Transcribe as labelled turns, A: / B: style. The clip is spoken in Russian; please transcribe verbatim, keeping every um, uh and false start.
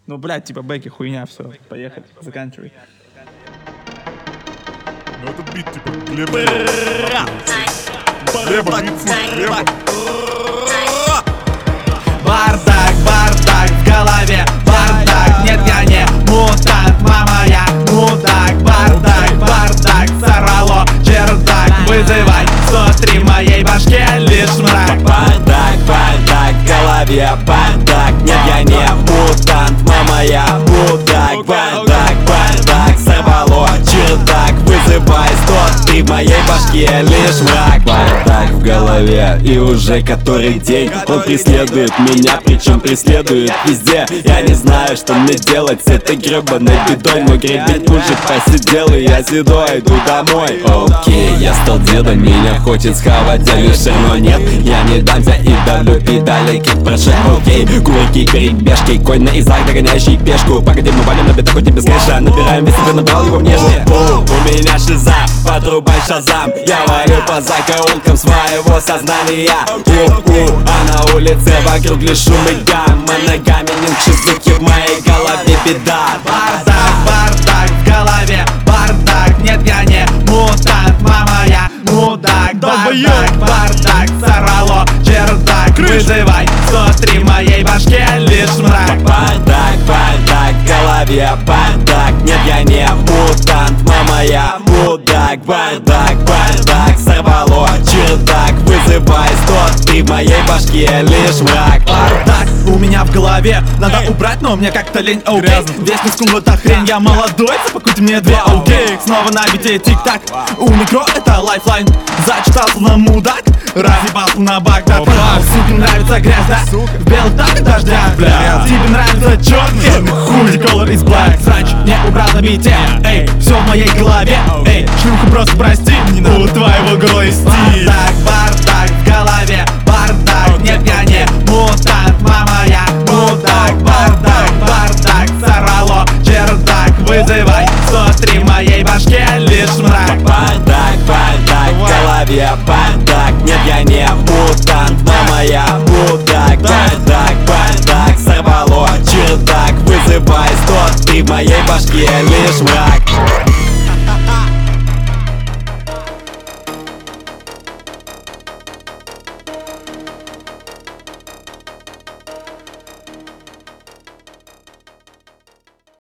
A: Ну, блядь, типа бэки, хуйня, все, поехали, заканчивай.
B: Ну этот бит типа Глеба. Глеба, бит Глеба.
A: Бардак, бардак в голове, бардак, нет, я не мутант, мама, я мудак. Бардак, бардак, сорвало чердак, вызывай сто три в моей башке, лишь мрак.
C: Бардак, бардак в голове, бардак, нет, я не мутант, мама, я мудак. Бардак, бардак, сорвало чердак, вызывай сто три в моей башке, лишь мрак. Бардак в голове, и уже который день он преследует меня, причем преследует везде. Я не знаю, что мне делать с этой гребаной бедой. Мой гребень уже посидел, и я седой иду домой. Окей, я стал дедом, меня хочет схавать, а лишь все равно нет. Я не дамся и давлю педали, кик прошел. Окей, кувырки, перебежки, конь на изах, догоняющий пешку. Погоди, мы валим на бетахоте без кэша, набираем весь, ты набрал его внешне. О, у меня шиза, подрубай шазам. Я валю по закоулкам своего сознания. У-у, а на улице вокруг лишь шум и гам. Моногаминин шизуки, в моей голове беда.
A: Бардак, бардак в голове, бардак, нет, я не мутант, мама, я мудак. Бардак, бардак, сорвало чердак, вызывай сто три в моей башке, лишь мрак.
C: Бардак, бардак в голове, бардак, нет, я не мутант, мама, я мудак. Бардак, бардак, сорвало чердак, вызывай сто три в моей башке, лишь мрак.
A: Бардак у меня в голове, надо убрать, но мне как-то лень, окей. Весь мускул это хрень, я молодой, запакуйте мне две, окей. Снова на бите тик-так, у микро это лайфлайн. Зачитался на мудак, разъебался на бак, да. Суке нравится грязь, да? В белых так дождя, бля. Тебе нравится черный, хуй, color is black. Срач не убрал на бите, эй, все в моей голове, эй. Шлюха, просто прости, у твоего голой стиль. Бардак, бардак в голове, бардак, нет, я не мутант, мама, я мудак. Бардак, бардак, сорвало чердак, вызывай сто три в моей башке, лишь мрак.
C: Бардак, бардак в голове, бардак, нет, я не мутант, мама, я мудак. Бардак, бардак, сорвало чердак, вызывай сто три в моей башке, лишь мрак.